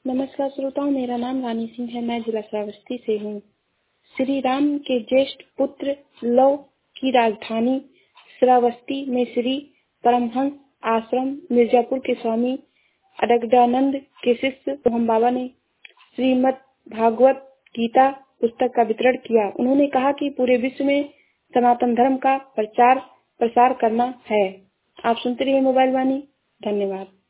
नमस्कार श्रोताओं, मेरा नाम रानी सिंह है। मैं जिला श्रावस्ती से हूँ। श्री राम के ज्येष्ठ पुत्र लव की राजधानी श्रावस्ती में श्री परमहंस आश्रम मिर्जापुर के स्वामी अडगडानंद के शिष्य मोहन बाबा ने श्रीमद् भागवत गीता पुस्तक का वितरण किया। उन्होंने कहा कि पूरे विश्व में सनातन धर्म का प्रचार प्रसार करना है। आप सुनते रहिए मोबाइल वाणी। धन्यवाद।